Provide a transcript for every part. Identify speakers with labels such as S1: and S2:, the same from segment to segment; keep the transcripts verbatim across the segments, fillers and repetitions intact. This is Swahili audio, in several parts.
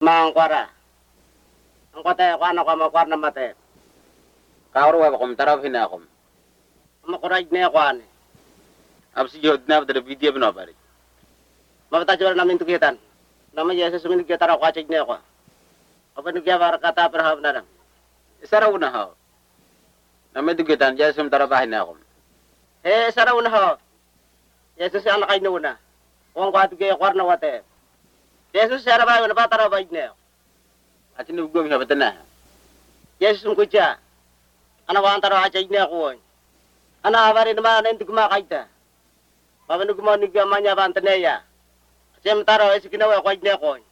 S1: Mangkwara. Ang kote ko ano ko makwar na mate.
S2: Kauro wa kom taraf hina kom.
S1: Makuraj ne ko ani.
S2: Absi jod na bada video bna bari.
S1: Mabata jor namin tugitan. Nama Yesus min kita ra ko achig ne ko. Apa nu gya bar kata perhab na.
S2: Isara una ha. Namme dugitan jesum taraf hina kom.
S1: Eh sara una ha. Yesus ana kay nuna. Wong ko atuge kwar na wate. Yesus sara ba na batara ba ne.
S2: Ati nu gom ha batana.
S1: Yesus ko ja. Ana wa antara achig ne ko. Ana bari na nan tugma kaita. Baba nu gumo ni gamanya bantane ya. Sem taro esi kinawa ko ne ko.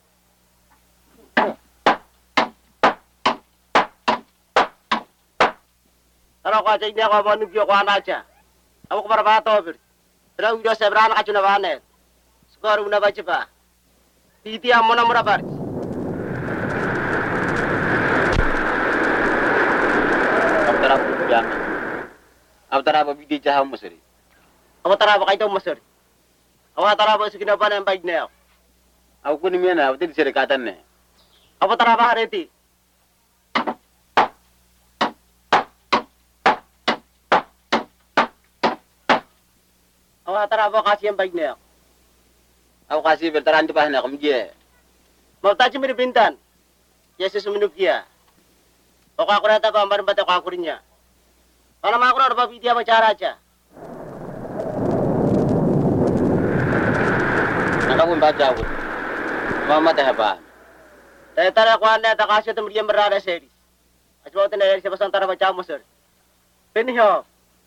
S1: Taro ko achig ne ko mo nu ko ana cha. Ako ko para to bir. Tara ujo sebran ka chuna bane. Skor una bache pa. Titi amona mura bar.
S2: Abtara jam. Abtara ba bidi jaha musri.
S1: Ako tara ba kaito masur. Ako tara ba esi kinawa na bag ne.
S2: Aku kuni mena abti sere katan ne.
S1: Ako tara ba hareti. Ako tara ba kasi ang bag ne.
S2: Aku kasih bertaran tu pahna kom je.
S1: Mau taji mir bintan. Yesus menukia. Pokok aku rata ko ambar bata ko akurinya. Kana ma aku ba bidia bicara aja.
S2: Nakabun baca aku. Mama teh apa?
S1: Tay tara ko anda ta kasih tu meriam berada seri. Ajwa tena eri sebasan tara baca musur. Penho.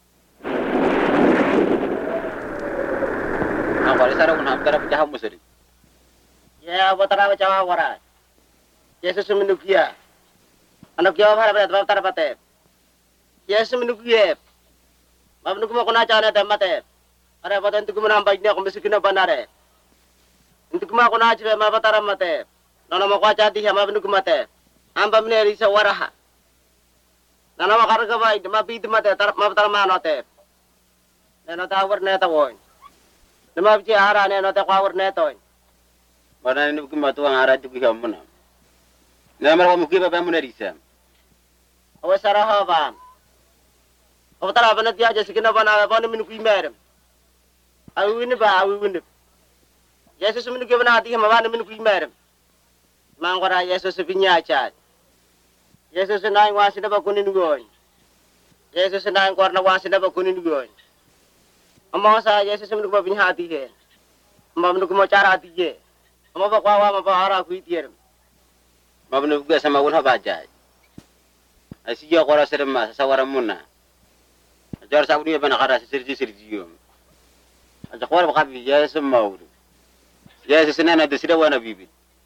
S2: Aku ali sara unam tara jaha musri.
S1: Ya bo tara baca wara. Yesus menukia. Anak kiawa bhara bata tara bate. Yesus menukia. Mabnu kuma kuna chana ta mate. Are bata entu kuma nam baiknya ko misikina banare. Entu kuma kuna chibe ma batara mate. Nana ma kwa chati ha mabnu kuma te. Amba mne risa waraha. Nana ma karga bai ma bid mate tar ma batara ma note. Nena ta war ne ta woy. Nama bici ara ne no ta kwa war ne toy.
S2: Mana ni kuma tuang ara tu ki hamuna. Na mar ko mukiba ba mun risa.
S1: Awa saraha ba. Awa tara banat ya jesi kina bana ba min ku imer. Awi ni ba awi ni. Yesus min ku bana ati ma ba min ku imer. Mangora Yesus pinya cha. Yesus na ngwa sina ba kunin goy. Yesus na ngwa na wa sina ba kunin goy. Amma sa Yesus min ku ba pinya ati he. Amma min ku mo cara ati je. Amma ba kwa wa ma ba ara ku itier.
S2: Mabnu gua sama un baca. Asiya qora serma sawara munna. Jar saudi bana qara sirji sirjiyo. Aja qora ba qabi ya semma wuri. Ya sesena da sida wana bibi.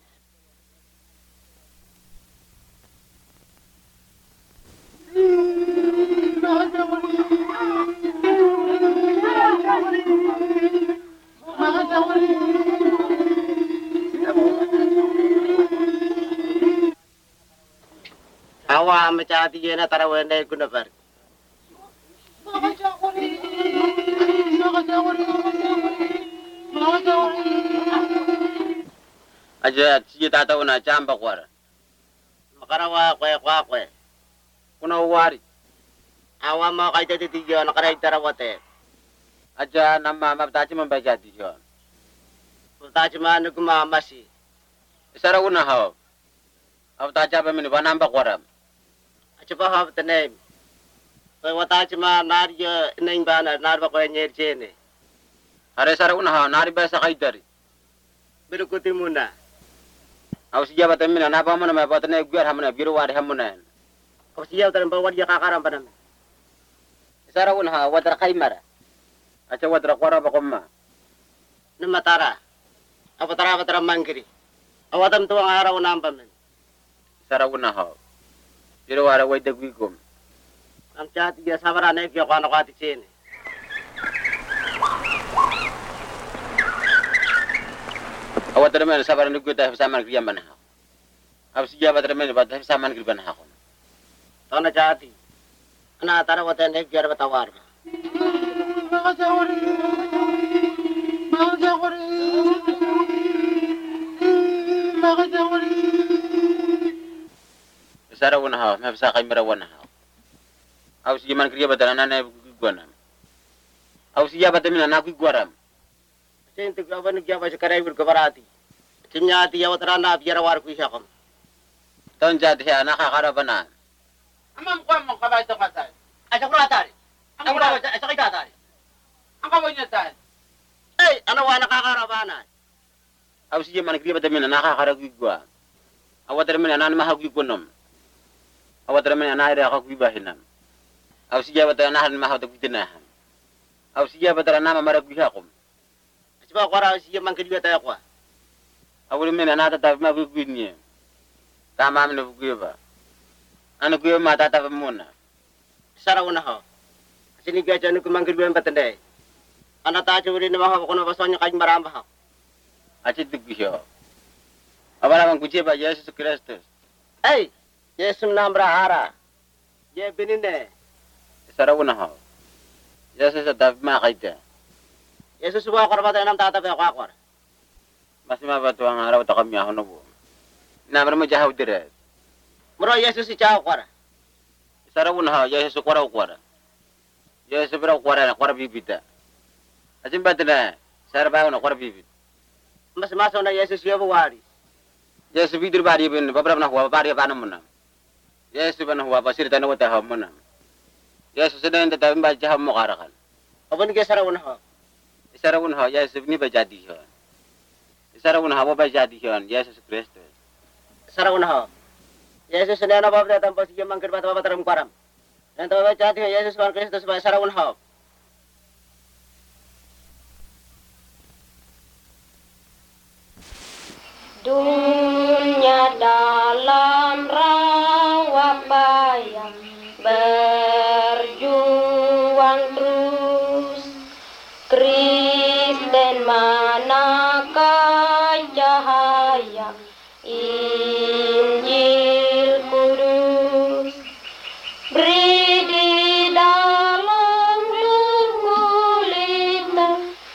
S1: Awa mecati yena tara wende kuna bar.
S2: Aja ci tata una chamba kwara.
S1: Makara wa kwe kwa kwe.
S2: Kuna wari.
S1: Awa ma kaita titiyo nakara tara wate.
S2: Aja nama mabtaci membaca di yon.
S1: Taji ma nugma masi.
S2: Isara una haw. Abtaci apa min banamba kwara.
S1: Coba have the name. So what I ma narja name banner narva ko nyer chene.
S2: Are sara una haw nari basa kaitari.
S1: Birukuti muna.
S2: Au siya bata mina na pa mo na ma bata na gyar hamna biru wari hamna.
S1: Ko siya taran ba wadi kakaram panam.
S2: Isara una haw wadra kaimara. Acha wadra kwara ba komma.
S1: Namatara. Apa tara apa tara mangkiri. Awatan tuang araw nampamen.
S2: Isara una haw. Biru wari wai dagwigom.
S1: Ang chat dia sabara na kyo kano kati chene.
S2: Awat termen sabar ni kita saman kriya mana. Aw siya ba termen ba saman kriya bana ko.
S1: Tona chati. Ana tara wata ne kyo batawar.
S3: Magajawari. Magajawari.
S2: Sara wana ha, me bisa kai mera wana ha. Au si man kriya badana na gwana. Au si ya badamina na ku gwaram.
S1: Sinti gawan kya ba karai bir kabarati. Tinyati ya watrana biara war ku syakam.
S2: Ton jad ya na ka kara bana.
S3: Amam kwa mo ka ba ito ka tayo?
S1: Aja ko atari.
S3: Ang
S1: Ako
S3: wala,
S1: na aja kita atari.
S3: ang kawin niya tayo.
S1: Eh, ano wa nakakarabana?
S2: Au si man kriya badamina na ka kara ku gwa. Awadar mina na ma ha ku gonom. Awadar mina na ira ka ku bahinam. Au si ya badana na ma ha ku dinaham. Au si ya badana na ma mara ku hakum.
S1: Siapa kora siya man kadiwa tayo kwa.
S2: Awul mina na ta ma ku ni. Ta ma mina ku ba. Anu ku ma ta ta muna.
S1: Sara una ho. Sini kaya janu ku man kadiwa batende. Ana ta churi ni maha kono basonya kay maramba ha.
S2: Aci tugisho. Abala man kuce ba Yesus Kristus.
S1: Eh, Yesus namra hara. Ye binine.
S2: Sara una ha. Yesus ta ma kaita.
S1: Yesus suwa kora bata nam tata pe kwa kwa.
S2: Masih ma batu ang araw ta kami ahono bo. Na mer mo jahaw dire.
S1: Muro Yesus si chao kwa.
S2: Sara una ha Yesus kwara kwara. Yesus bra kwara na kwara bibita. Acim batna. Sara ba una kwara bibita.
S1: Mas maso na Yesus yo wari.
S2: Yesus bidir bari ben babra na huwa bari ba na muna. Yesus ban huwa basir tan wata ha muna. Yesus den ta ba jahaw mo karakan.
S1: Abon ke sara una ho.
S2: Sara una ha Yesus ni ba jadi ha. Sara una ha ba jadi ha Yesus Kristus.
S1: Sara una ho. Yesus ne na babra tam pas ye man kadiwa ta bataram kwaram. Nanti ba jati Yesus man Kristus ba sara una ho.
S4: Dunia dalam rawa bayang berjuang terus, Kristen manakah cahaya Injil kudus, beri di dalam gulita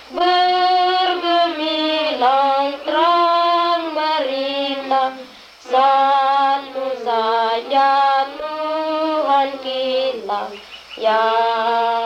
S4: bergemilang terang berita, satu saja Tuhan kita yang